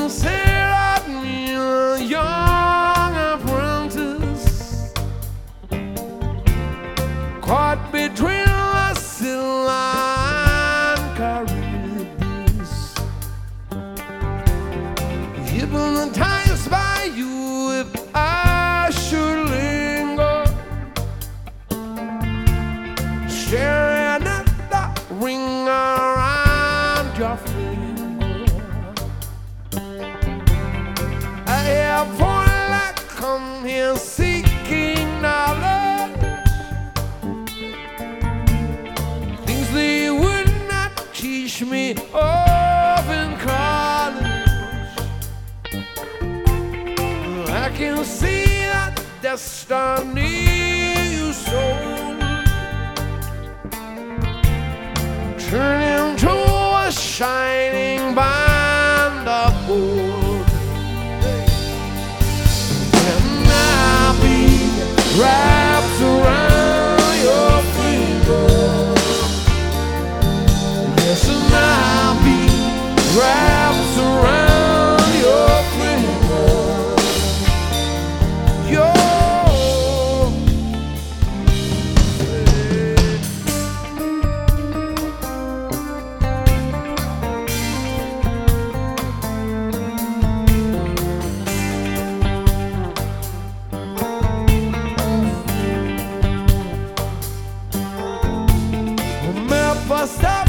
say that me, a young apprentice, caught between the Scylla and Charybdis, hypnotized by you if I should linger, staring at the ring around your finger. I have only come here seeking knowledge, things they would not teach me of in college. I can see that destiny you sold, turn into a shining band of gold. And I'll be wrapped around your finger. Yes, and I'll be wrapped around your finger. Stop